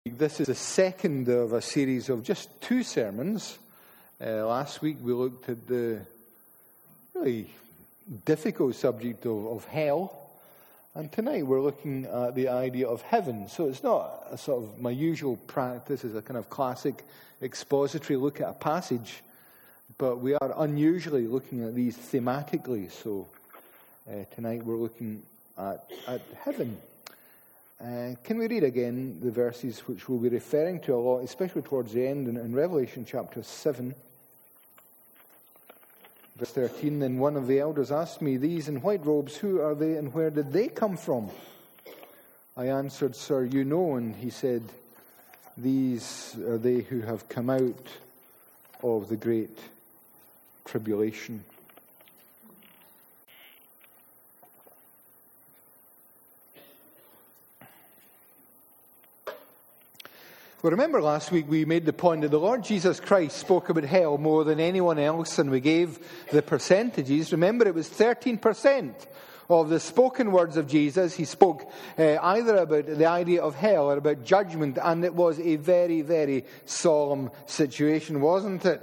This is the second of a series of just two sermons. Last week we looked at the really difficult subject of hell, and tonight we're looking at the idea of heaven. So it's not a sort of my usual practice as a kind of classic expository look at a passage, but we are unusually looking at these thematically. So tonight we're looking at heaven. Can we read again the verses which we'll be referring to a lot, especially towards the end in Revelation chapter 7, verse 13? Then one of the elders asked me, "These in white robes, who are they and where did they come from?" I answered, "Sir, you know." And he said, "These are they who have come out of the great tribulation." Well, remember last week we made the point that the Lord Jesus Christ spoke about hell more than anyone else, and we gave the percentages. Remember, it was 13% of the spoken words of Jesus. He spoke either about the idea of hell or about judgment, and it was a very, very solemn situation, wasn't it?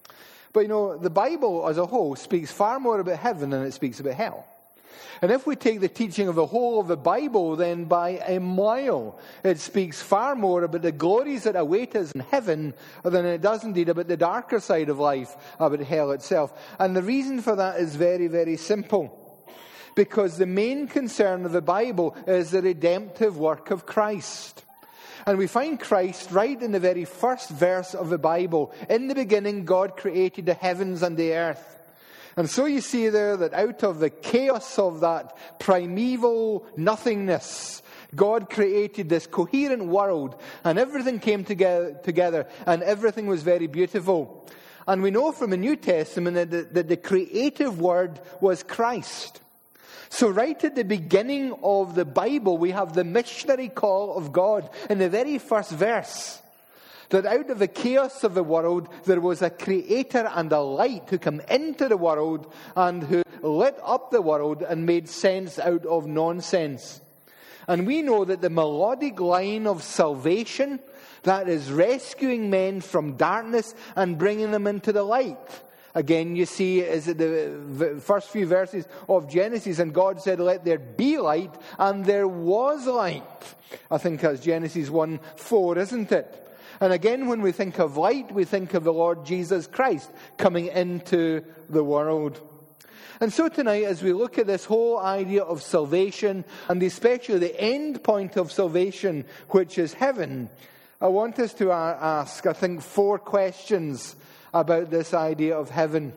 But you know, the Bible as a whole speaks far more about heaven than it speaks about hell. And if we take the teaching of the whole of the Bible, then by a mile, it speaks far more about the glories that await us in heaven than it does indeed about the darker side of life, about hell itself. And the reason for that is very, very simple. Because the main concern of the Bible is the redemptive work of Christ. And we find Christ right in the very first verse of the Bible. In the beginning, God created the heavens and the earth. And so you see there that out of the chaos of that primeval nothingness, God created this coherent world, and everything came together, and everything was very beautiful. And we know from the New Testament that the creative word was Christ. So right at the beginning of the Bible, we have the missionary call of God in the very first verse. That out of the chaos of the world, there was a creator and a light who came into the world and who lit up the world and made sense out of nonsense. And we know that the melodic line of salvation, that is rescuing men from darkness and bringing them into the light. Again, you see, is it the first few verses of Genesis, and God said, "Let there be light," and there was light. I think that's Genesis 1:4, isn't it? And again, when we think of light, we think of the Lord Jesus Christ coming into the world. And so tonight, as we look at this whole idea of salvation, and especially the end point of salvation, which is heaven, I want us to ask, I think, 4 questions about this idea of heaven.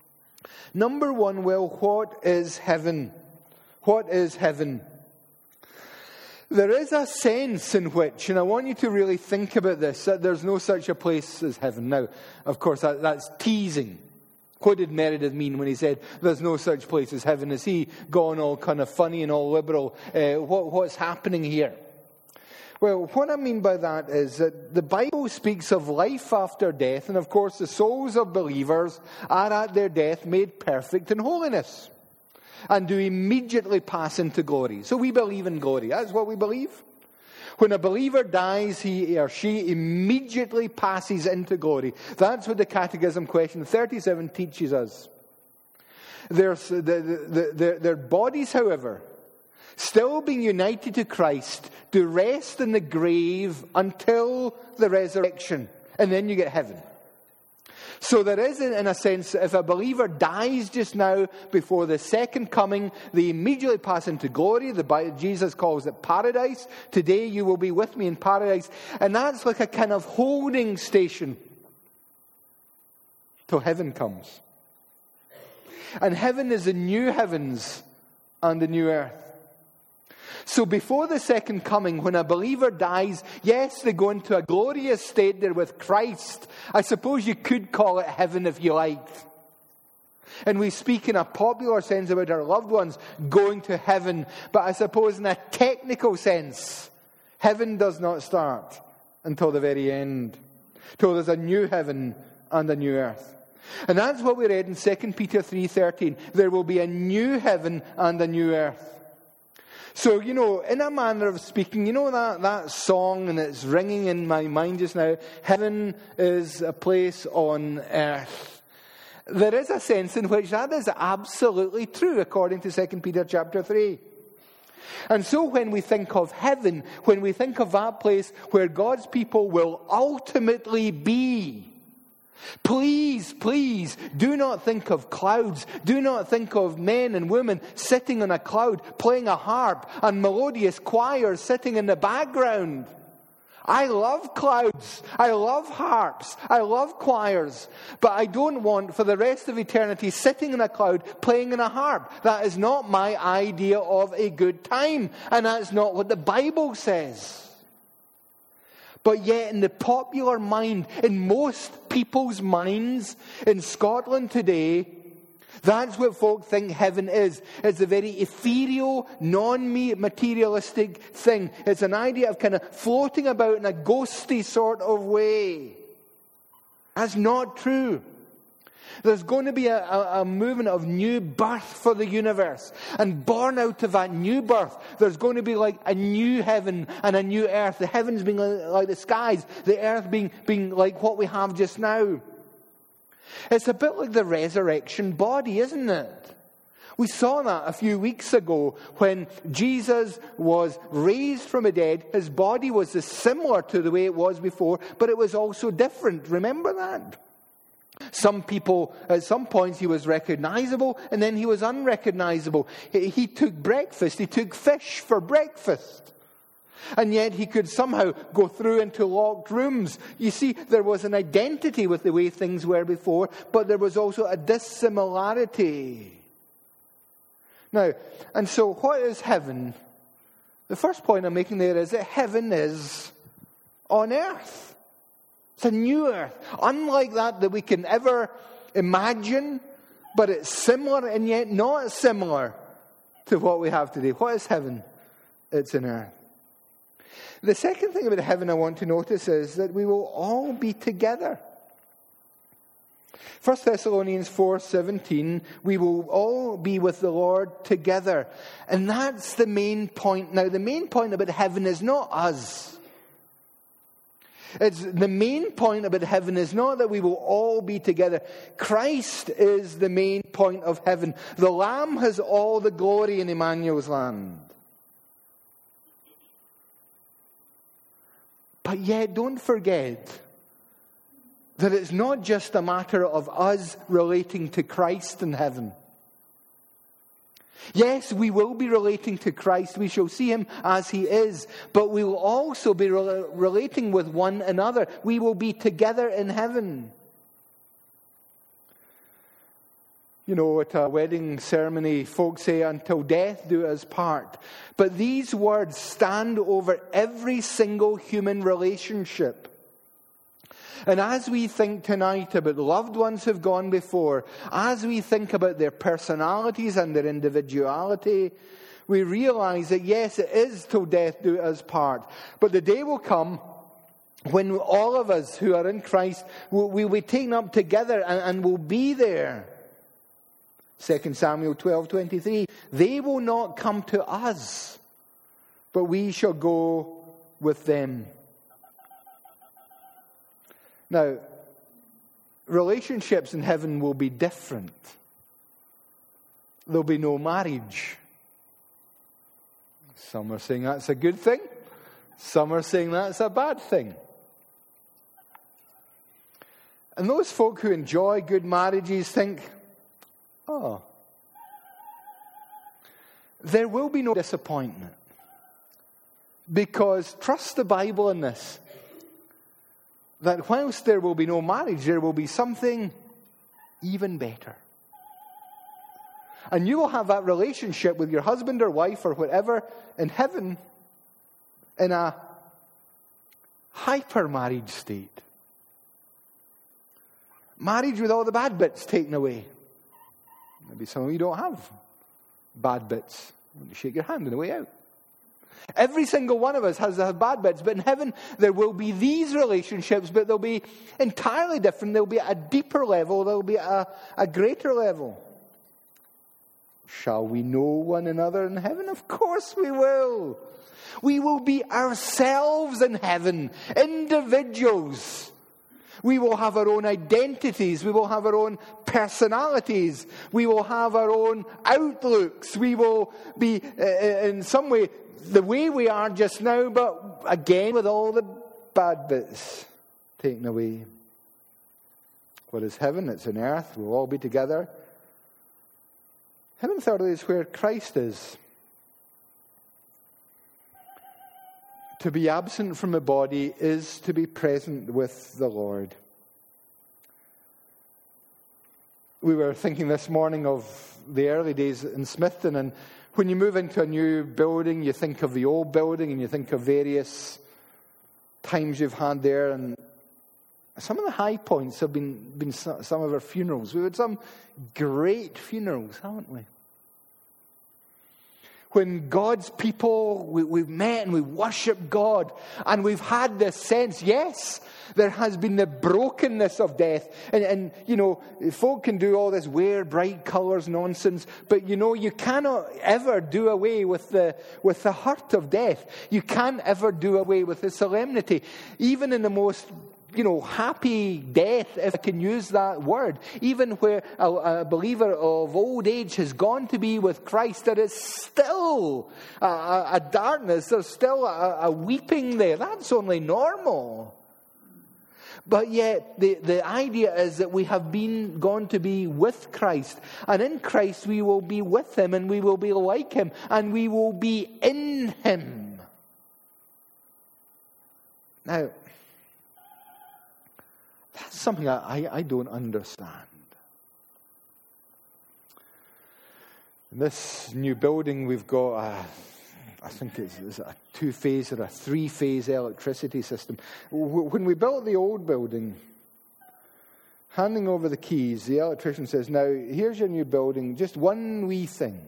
Number 1, well, what is heaven? What is heaven? There is a sense in which, and I want you to really think about this, that there's no such a place as heaven. Now, of course, that's teasing. What did Meredith mean when he said there's no such place as heaven? Is he gone all kind of funny and all liberal? What's happening here? Well, what I mean by that is that the Bible speaks of life after death, and of course the souls of believers are at their death made perfect in holiness, and do immediately pass into glory. So we believe in glory. That's what we believe. When a believer dies, he or she immediately passes into glory. That's what the Catechism question 37 teaches us. Their bodies, however, still being united to Christ, do rest in the grave until the resurrection. And then you get heaven. So there is, in a sense, if a believer dies just now before the second coming, they immediately pass into glory. Jesus calls it paradise. Today you will be with me in paradise. And that's like a kind of holding station till heaven comes. And heaven is the new heavens and the new earth. So before the second coming, when a believer dies, yes, they go into a glorious state there with Christ. I suppose you could call it heaven if you liked. And we speak in a popular sense about our loved ones going to heaven. But I suppose in a technical sense, heaven does not start until the very end. Till there's a new heaven and a new earth. And that's what we read in 2 Peter 3:13. There will be a new heaven and a new earth. So, in a manner of speaking, that song, and it's ringing in my mind just now, heaven is a place on earth. There is a sense in which that is absolutely true, according to 2 Peter chapter 3. And so when we think of heaven, when we think of that place where God's people will ultimately be, please do not think of clouds. Do not think of men and women sitting on a cloud playing a harp and melodious choirs sitting in the background. I love clouds. I love harps. I love choirs. But I don't want for the rest of eternity sitting in a cloud playing in a harp. That is not my idea of a good time. And that's not what the Bible says. But yet in the popular mind, in most people's minds in Scotland today, that's what folk think heaven is. It's a very ethereal, non-materialistic thing. It's an idea of kind of floating about in a ghosty sort of way. That's not true. There's going to be a movement of new birth for the universe. And born out of that new birth, there's going to be like a new heaven and a new earth. The heavens being like the skies, the earth being like what we have just now. It's a bit like the resurrection body, isn't it? We saw that a few weeks ago when Jesus was raised from the dead. His body was similar to the way it was before, but it was also different. Remember that? Some people, at some points, he was recognizable, and then he was unrecognizable. He took breakfast. He took fish for breakfast. And yet he could somehow go through into locked rooms. You see, there was an identity with the way things were before, but there was also a dissimilarity. Now, and so what is heaven? The first point I'm making there is that heaven is on earth. It's a new earth. Unlike that we can ever imagine, but it's similar and yet not similar to what we have today. What is heaven? It's an earth. The second thing about heaven I want to notice is that we will all be together. 1 Thessalonians 4:17, we will all be with the Lord together. And that's the main point. Now, the main point about heaven is not us. The main point about heaven is not that we will all be together. Christ is the main point of heaven. The Lamb has all the glory in Emmanuel's land. But yet, don't forget that it's not just a matter of us relating to Christ in heaven. Yes, we will be relating to Christ. We shall see him as he is. But we will also be relating with one another. We will be together in heaven. At a wedding ceremony, folks say, until death do us part. But these words stand over every single human relationship. And as we think tonight about loved ones who've gone before, as we think about their personalities and their individuality, we realize that yes, it is till death do us part. But the day will come when all of us who are in Christ will be taken up together and will be there. 2 Samuel 12:23, they will not come to us, but we shall go with them. Now, relationships in heaven will be different. There'll be no marriage. Some are saying that's a good thing. Some are saying that's a bad thing. And those folk who enjoy good marriages think, there will be no disappointment. Because trust the Bible in this, that whilst there will be no marriage, there will be something even better. And you will have that relationship with your husband or wife or whatever in heaven in a hyper-marriage state. Marriage with all the bad bits taken away. Maybe some of you don't have bad bits. You shake your hand on the way out. Every single one of us has bad bits, but in heaven there will be these relationships, but they'll be entirely different. They'll be at a deeper level. They'll be at a greater level. Shall we know one another in heaven? Of course we will. We will be ourselves in heaven, individuals. We will have our own identities. We will have our own personalities. We will have our own outlooks. We will be, in some way, the way we are just now, but again with all the bad bits taken away. What is heaven? It's on earth. We'll all be together. Heaven, thirdly, is where Christ is. To be absent from the body is to be present with the Lord. We were thinking this morning of the early days in Smithton, and when you move into a new building, you think of the old building and you think of various times you've had there, and some of the high points have been some of our funerals. We've had some great funerals, haven't we? When God's people, we've met and we worship God, and we've had this sense, yes, there has been the brokenness of death. And you know, folk can do all this wear bright colours nonsense, but you know, you cannot ever do away with the hurt of death. You can't ever do away with the solemnity. Even in the most happy death, if I can use that word, even where a believer of old age has gone to be with Christ, there is still a darkness, there's still a weeping there. That's only normal. But yet, the idea is that we have gone to be with Christ, and in Christ we will be with Him, and we will be like Him, and we will be in Him. Now, that's something I don't understand. In this new building, we've got I think it's a 2-phase or a 3-phase electricity system. When we built the old building, handing over the keys, the electrician says, now, here's your new building, just one wee thing.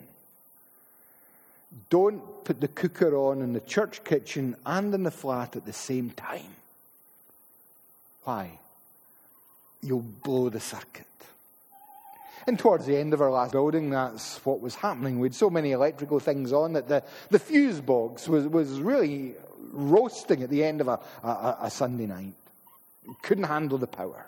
Don't put the cooker on in the church kitchen and in the flat at the same time. Why? You'll blow the circuit. And towards the end of our last building, that's what was happening. We had so many electrical things on that the fuse box was really roasting at the end of a Sunday night. Couldn't handle the power.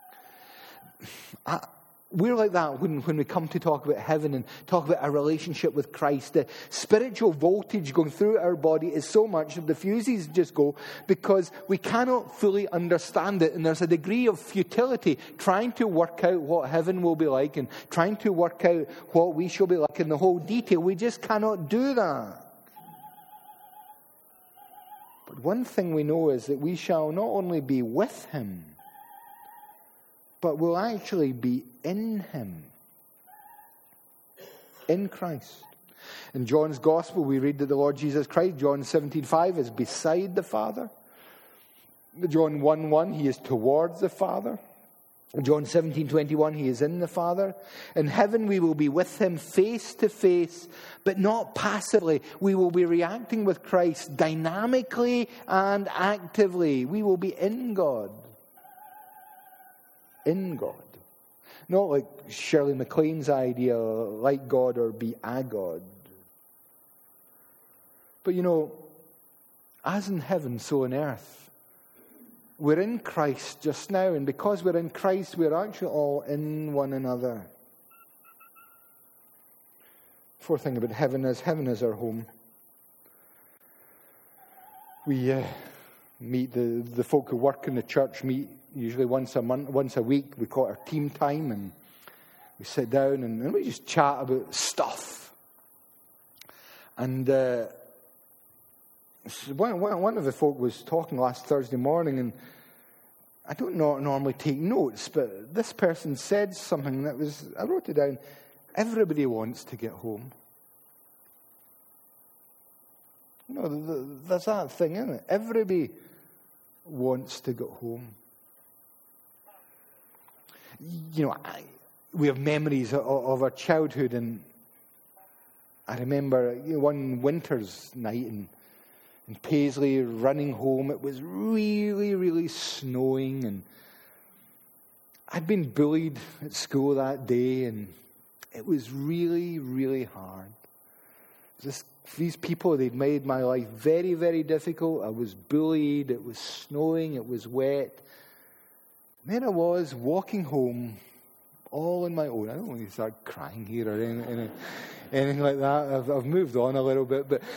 We're like that when we come to talk about heaven and talk about our relationship with Christ. The spiritual voltage going through our body is so much that the fuses just go because we cannot fully understand it. And there's a degree of futility trying to work out what heaven will be like and trying to work out what we shall be like in the whole detail. We just cannot do that. But one thing we know is that we shall not only be with Him, but we'll actually be in Him. In Christ. In John's Gospel, we read that the Lord Jesus Christ, John 17:5, is beside the Father. John 1:1, He is towards the Father. John 17:21, He is in the Father. In heaven, we will be with Him face to face, but not passively. We will be reacting with Christ dynamically and actively. We will be in God. In God. Not like Shirley MacLaine's idea, like God or be a God. But as in heaven, so on earth. We're in Christ just now, and because we're in Christ, we're actually all in one another. Fourth thing about heaven is our home. We meet the folk who work in the church meet usually once a week. We call it our team time, and we sit down and we just chat about stuff. And one of the folk was talking last Thursday morning, and I don't normally take notes, but this person said something I wrote it down. Everybody wants to get home. There's that thing, isn't it? Everybody wants to go home. We have memories of our childhood, and I remember one winter's night in Paisley running home. It was really, really snowing, and I'd been bullied at school that day, and It was really, really hard. These people, they'd made my life very, very difficult. I was bullied. It was snowing. It was wet. And then I was walking home all on my own. I don't want to start crying here or anything like that. I've moved on a little bit, but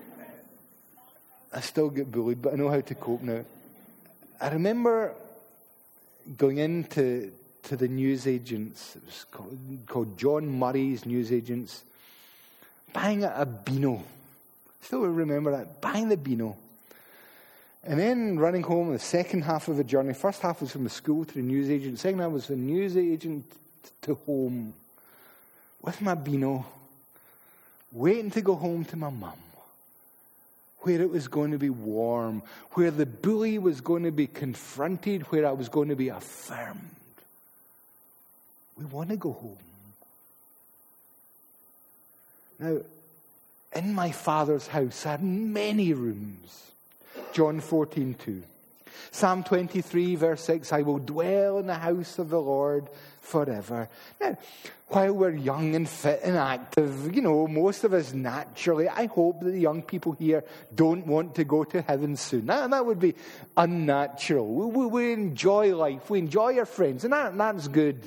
I still get bullied, but I know how to cope now. I remember going into the newsagents. It was called John Murray's newsagents. Buying a Beano. Still remember that. Buying the Beano. And then running home the second half of the journey. First half was from the school to the newsagent. Second half was from the newsagent to home. With my Beano. Waiting to go home to my mum. Where it was going to be warm. Where the bully was going to be confronted. Where I was going to be affirmed. We want to go home. Now, in my Father's house are many rooms. John 14:2. Psalm 23, verse 6, I will dwell in the house of the Lord forever. Now, while we're young and fit and active, most of us naturally, I hope that the young people here don't want to go to heaven soon. That would be unnatural. We enjoy life. We enjoy our friends, and that's good.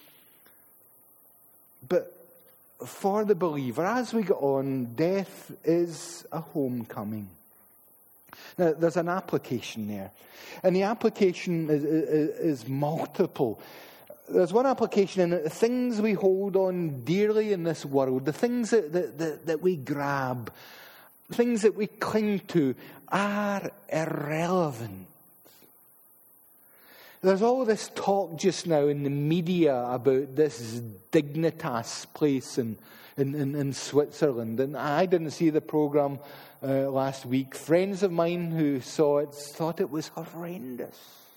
But for the believer, as we go on, death is a homecoming. Now, there's an application there. And the application is multiple. There's one application in it, the things we hold on dearly in this world, the things that we grab, things that we cling to are irrelevant. There's all this talk just now in the media about this Dignitas place in Switzerland. And I didn't see the program last week. Friends of mine who saw it thought it was horrendous.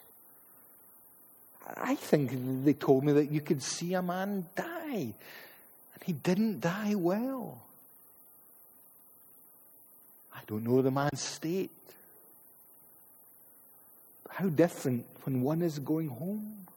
I think they told me that you could see a man die. And he didn't die well. I don't know the man's state. How different when one is going home.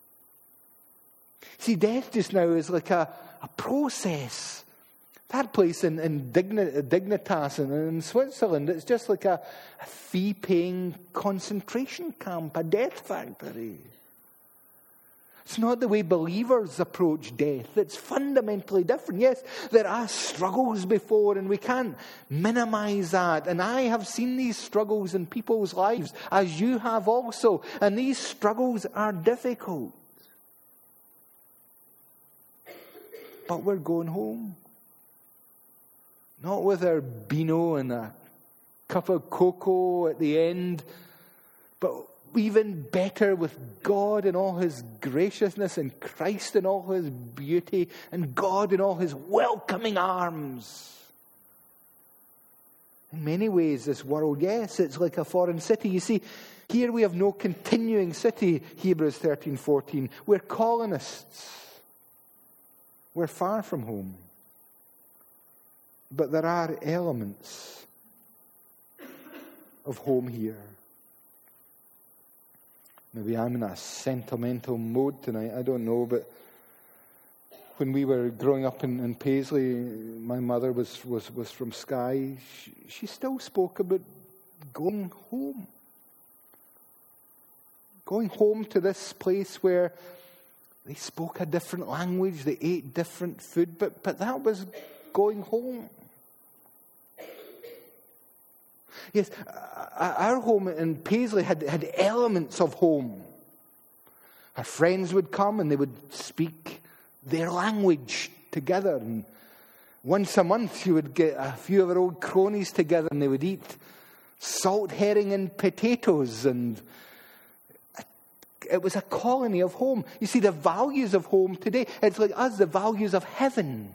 See, death just now is like a process. That place in Dignitas in Switzerland, it's just like a fee-paying concentration camp, a death factory. It's not the way believers approach death. It's fundamentally different. Yes, there are struggles before, and we can't minimize that. And I have seen these struggles in people's lives, as you have also. And these struggles are difficult. But we're going home. Not with our Beano and a cup of cocoa at the end, but even better with God in all His graciousness and Christ in all His beauty and God in all His welcoming arms. In many ways, this world, yes, it's like a foreign city. You see, here we have no continuing city, Hebrews 13:14. We're colonists. We're far from home. But there are elements of home here. Maybe I'm in a sentimental mode tonight, I don't know, but when we were growing up in Paisley, my mother was from Skye. She still spoke about going home. Going home to this place where they spoke a different language, they ate different food, but that was going home. Yes, our home in Paisley had elements of home. Our friends would come and they would speak their language together. And once a month you would get a few of our old cronies together and they would eat salt herring and potatoes. And it was a colony of home. You see, the values of home today, it's like us, the values of heaven.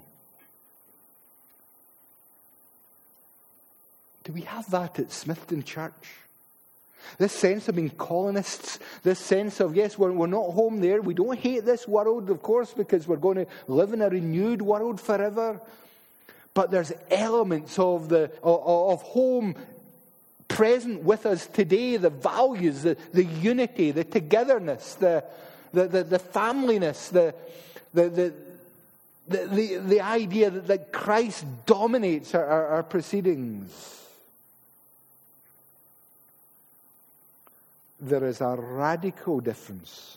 Do we have that at Smithton Church? This sense of being colonists, this sense of, yes, we're not home there. We don't hate this world, of course, because we're going to live in a renewed world forever. But there's elements of home present with us today, the values, the unity, the togetherness, the familyness, The idea that Christ dominates our proceedings. There is a radical difference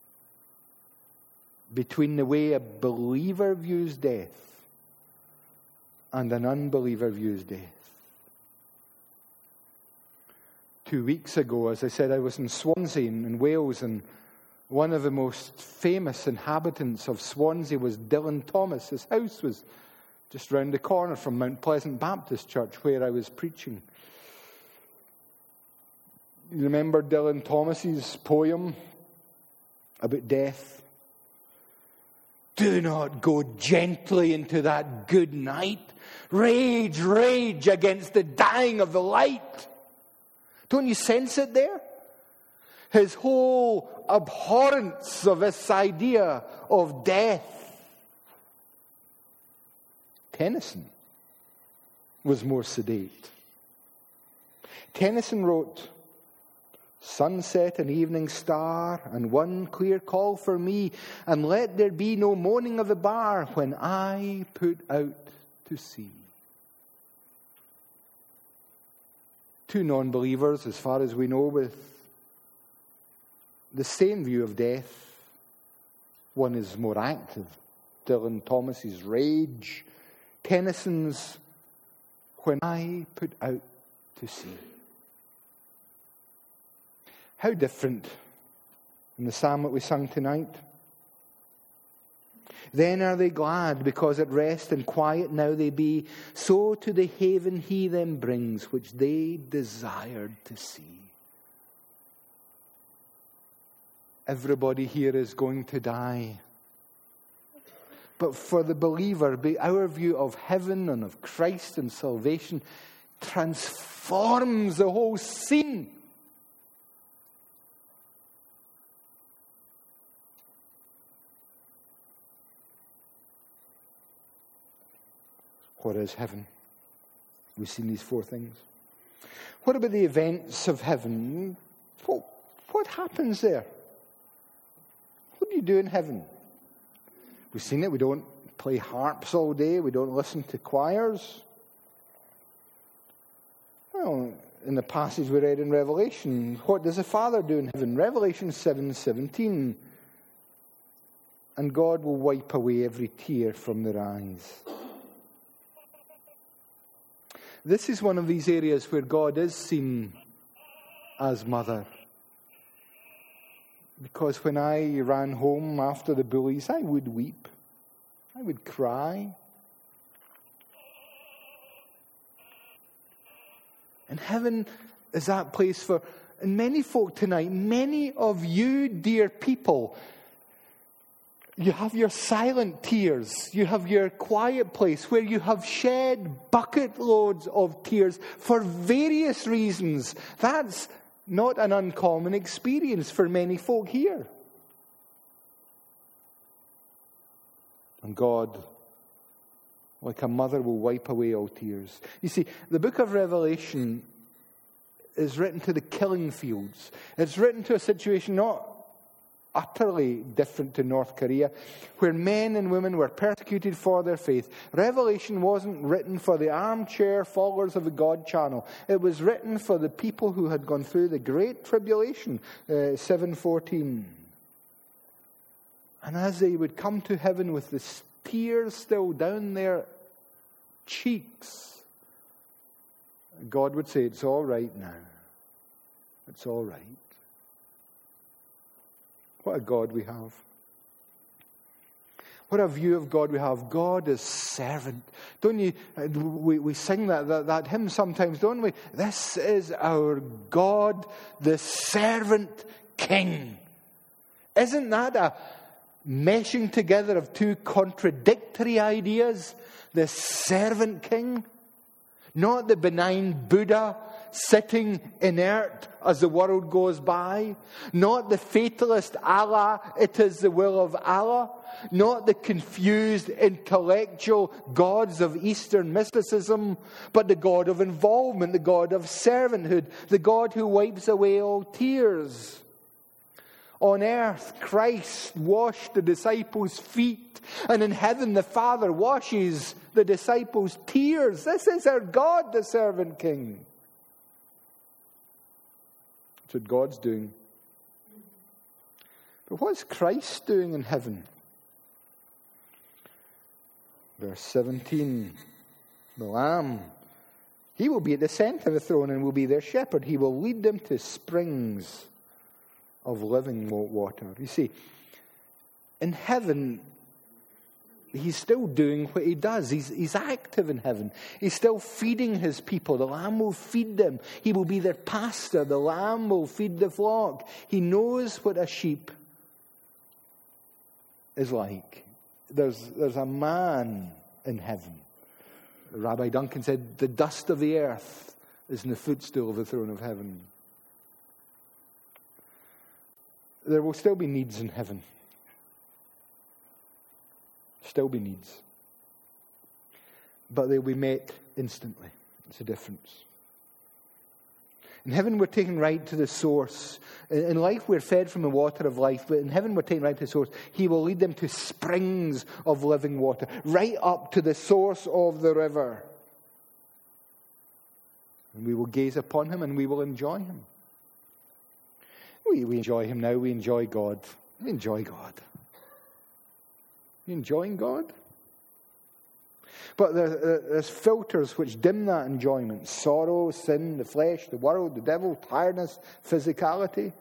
between the way a believer views death and an unbeliever views death. 2 weeks ago, as I said, I was in Swansea in Wales, and one of the most famous inhabitants of Swansea was Dylan Thomas. His house was just round the corner from Mount Pleasant Baptist Church, where I was preaching. You remember Dylan Thomas's poem about death? Do not go gently into that good night. Rage, rage against the dying of the light. Don't you sense it there? His whole abhorrence of this idea of death. Tennyson was more sedate. Tennyson wrote, sunset and evening star, and one clear call for me, and let there be no moaning of the bar when I put out to sea. Two non-believers, as far as we know, with the same view of death. One is more active. Dylan Thomas's rage. Tennyson's when I put out to sea. How different in the psalm that we sung tonight. Then are they glad, because at rest and quiet now they be. So to the haven he them brings, which they desired to see. Everybody here is going to die. But for the believer, our view of heaven and of Christ and salvation transforms the whole scene. What is heaven? We've seen these 4 things. What about the events of heaven? What happens there? What do you do in heaven? We've seen it. We don't play harps all day. We don't listen to choirs. Well, in the passage we read in Revelation, what does the Father do in heaven? Revelation 7:17. And God will wipe away every tear from their eyes. This is one of these areas where God is seen as mother. Because when I ran home after the bullies, I would weep. I would cry. And heaven is that place for, and many folk tonight, many of you, dear people, you have your silent tears. You have your quiet place where you have shed bucket loads of tears for various reasons. That's not an uncommon experience for many folk here. And God, like a mother, will wipe away all tears. You see, the book of Revelation is written to the killing fields. It's written to a situation not utterly different to North Korea, where men and women were persecuted for their faith. Revelation wasn't written for the armchair followers of the God channel. It was written for the people who had gone through the great tribulation, 7:14. And as they would come to heaven with the tears still down their cheeks, God would say, it's all right now. It's all right. What a God we have. What a view of God we have. God is servant. Don't you? We sing that hymn sometimes, don't we? This is our God, the servant King. Isn't that a meshing together of 2 contradictory ideas? The servant King, not the benign Buddha sitting inert as the world goes by. Not the fatalist Allah, it is the will of Allah. Not the confused intellectual gods of Eastern mysticism, but the God of involvement, the God of servanthood, the God who wipes away all tears. On earth, Christ washed the disciples' feet. And in heaven, the Father washes the disciples' tears. This is our God, the servant king. That's what God's doing. But what's Christ doing in heaven? Verse 17, the Lamb. He will be at the center of the throne and will be their shepherd. He will lead them to springs of living water. You see, in heaven, he's still doing what he does. He's active in heaven. He's still feeding his people. The Lamb will feed them. He will be their pastor. The Lamb will feed the flock. He knows what a sheep is like. There's a man in heaven. Rabbi Duncan said, the dust of the earth is in the footstool of the throne of heaven. There will still be needs in heaven. Still be needs. But they'll be met instantly. It's a difference. In heaven we're taken right to the source. In life we're fed from the water of life, but in heaven we're taken right to the source. He will lead them to springs of living water, right up to the source of the river. And we will gaze upon him and we will enjoy him. We enjoy him now, we enjoy God. We enjoy God. You enjoying God? But there's filters which dim that enjoyment. Sorrow, sin, the flesh, the world, the devil, tiredness, physicality.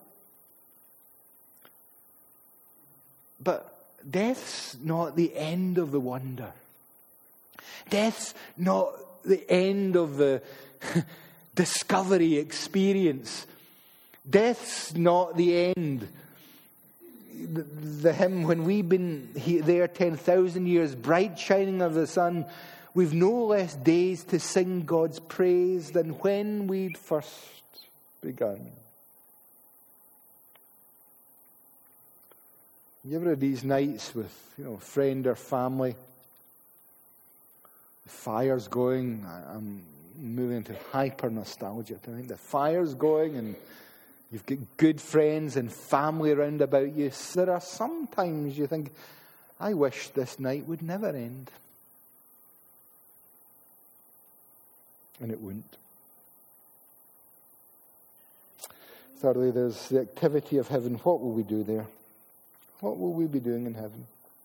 But death's not the end of the wonder. Death's not the end of the discovery experience. Death's not the end. The hymn, when we've been there 10,000 years, bright shining of the sun, we've no less days to sing God's praise than when we'd first begun. You ever had these nights with, a friend or family? The fire's going. I'm moving into hyper nostalgia. I think the fire's going and you've got good friends and family around about you. There are sometimes you think, I wish this night would never end. And it wouldn't. Thirdly, there's the activity of heaven. What will we do there? What will we be doing in heaven?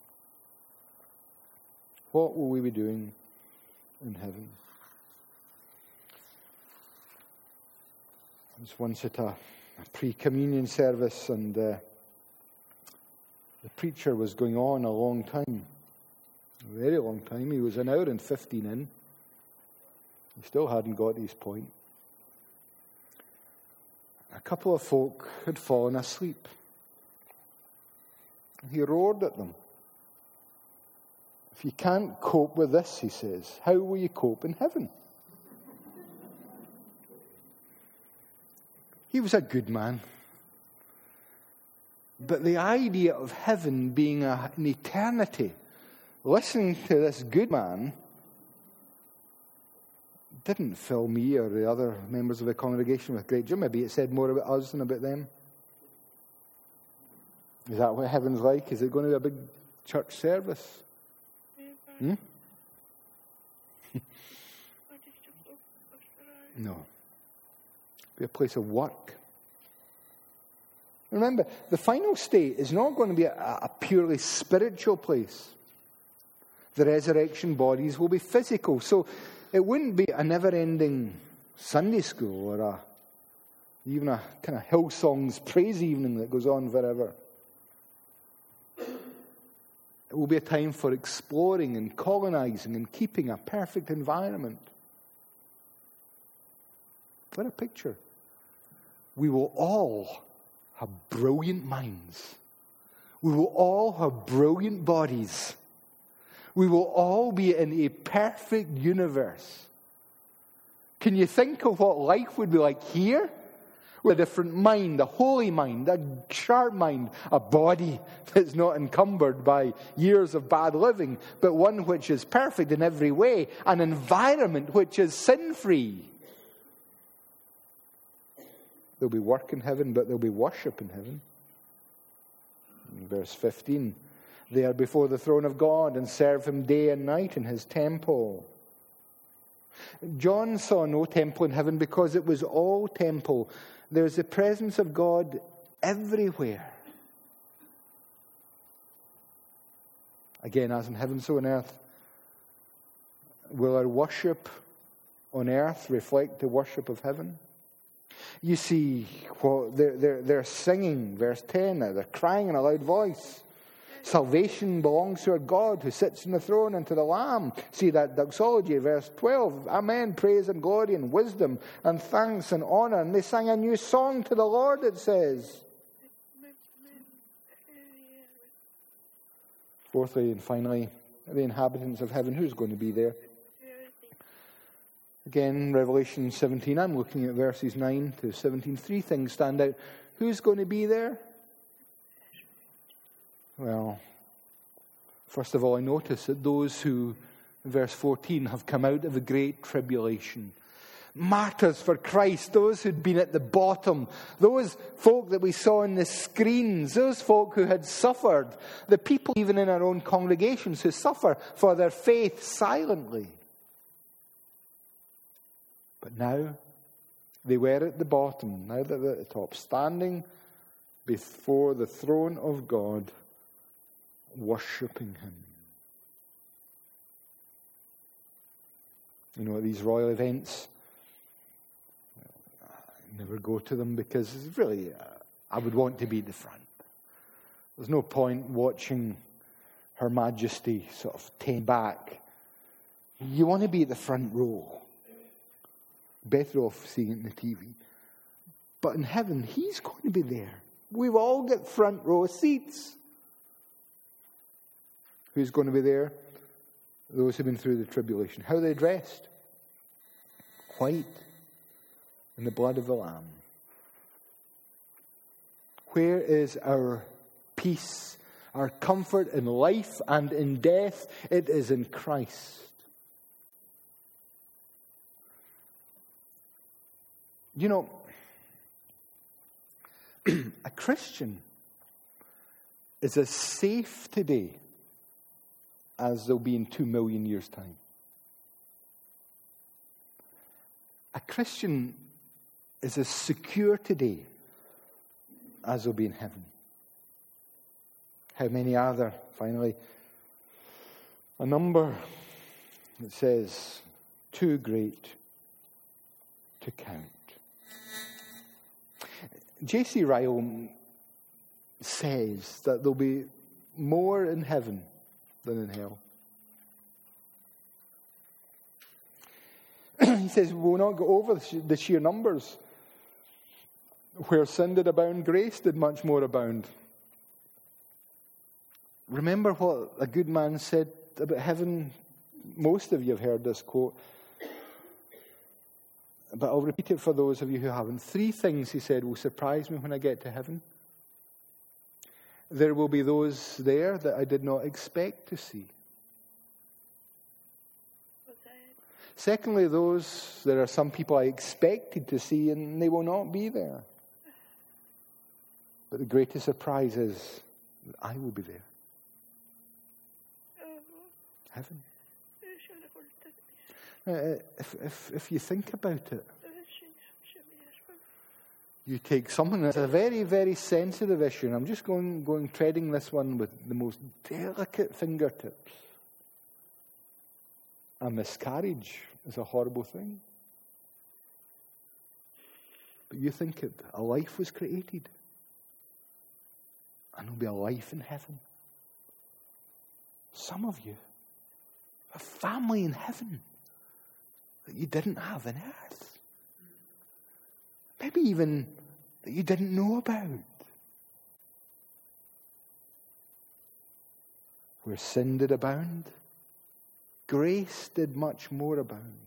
What will we be doing in heaven? I was once at a pre-communion service, and the preacher was going on a long time, a very long time. He was an hour and 15 in. He still hadn't got his point. A couple of folk had fallen asleep. He roared at them. If you can't cope with this, he says, how will you cope in heaven? He was a good man. But the idea of heaven being an eternity, listening to this good man, didn't fill me or the other members of the congregation with great joy. Maybe it said more about us than about them. Is that what heaven's like? Is it going to be a big church service? No. Be a place of work. Remember, the final state is not going to be a purely spiritual place. The resurrection bodies will be physical. So it wouldn't be a never-ending Sunday school or even a kind of Hillsong's praise evening that goes on forever. It will be a time for exploring and colonizing and keeping a perfect environment. What a picture. We will all have brilliant minds. We will all have brilliant bodies. We will all be in a perfect universe. Can you think of what life would be like here? With a different mind, a holy mind, a sharp mind, a body that's not encumbered by years of bad living, but one which is perfect in every way, an environment which is sin-free. There'll be work in heaven, but there'll be worship in heaven. In verse 15, they are before the throne of God and serve him day and night in his temple. John saw no temple in heaven because it was all temple. There's the presence of God everywhere. Again, as in heaven, so on earth. Will our worship on earth reflect the worship of heaven? You see, they're singing, verse 10, they're crying in a loud voice. Salvation belongs to our God who sits on the throne and to the Lamb. See that doxology, verse 12. Amen, praise and glory and wisdom and thanks and honor. And they sang a new song to the Lord, it says. Fourthly and finally, the inhabitants of heaven. Who's going to be there? Again, Revelation 17. I'm looking at verses 9 to 17. Three things stand out. Who's going to be there? Well, first of all, I notice that those who, in verse 14, have come out of the great tribulation. Martyrs for Christ, those who'd been at the bottom, those folk that we saw in the screens, those folk who had suffered, the people even in our own congregations who suffer for their faith silently. But now, they were at the bottom, now they're at the top, standing before the throne of God, worshipping him. You know, at these royal events, I never go to them because it's really, I would want to be at the front. There's no point watching Her Majesty sort of tame back. You want to be at the front row. Better off seeing it on the TV. But in heaven, he's going to be there. We've all got front row seats. Who's going to be there? Those who've been through the tribulation. How are they dressed? White in the blood of the Lamb. Where is our peace, our comfort in life and in death? It is in Christ. You know, a Christian is as safe today as they'll be in 2 million years' time. A Christian is as secure today as they'll be in heaven. How many are there? Finally, a number that says, too great to count. J.C. Ryle says that there'll be more in heaven than in hell. He says, we'll not go over the sheer numbers. Where sin did abound, grace did much more abound. Remember what a good man said about heaven? Most of you have heard this quote. But I'll repeat it for those of you who haven't. 3 things, he said, will surprise me when I get to heaven. There will be those there that I did not expect to see. Secondly, there are some people I expected to see and they will not be there. But the greatest surprise is that I will be there. Heaven. If you think about it, you take something that's a very, very sensitive issue, and I'm just going treading this one with the most delicate fingertips. A miscarriage is a horrible thing. But you think a life was created, and there'll be a life in heaven. Some of you, a family in heaven that you didn't have on earth. Maybe even that you didn't know about. Where sin did abound, grace did much more abound.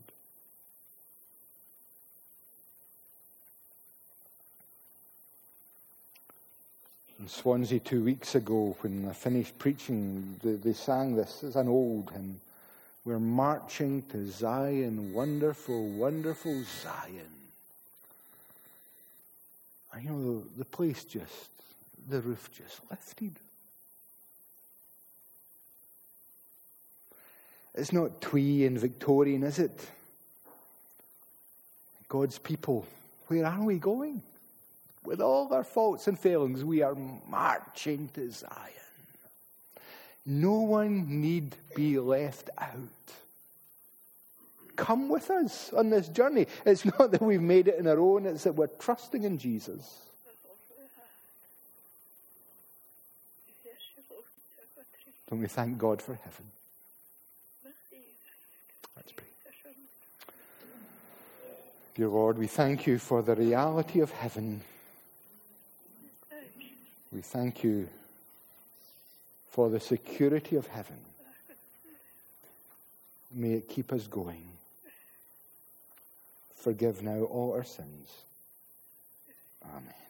In Swansea 2 weeks ago, when I finished preaching, they sang this. It's an old hymn. We're marching to Zion, wonderful, wonderful Zion. And you know, the roof just lifted. It's not twee and Victorian, is it? God's people, where are we going? With all our faults and failings, we are marching to Zion. No one need be left out. Come with us on this journey. It's not that we've made it on our own, it's that we're trusting in Jesus. Don't we thank God for heaven? Let's pray. Dear Lord, we thank you for the reality of heaven. We thank you for the security of heaven. May it keep us going. Forgive now all our sins. Amen.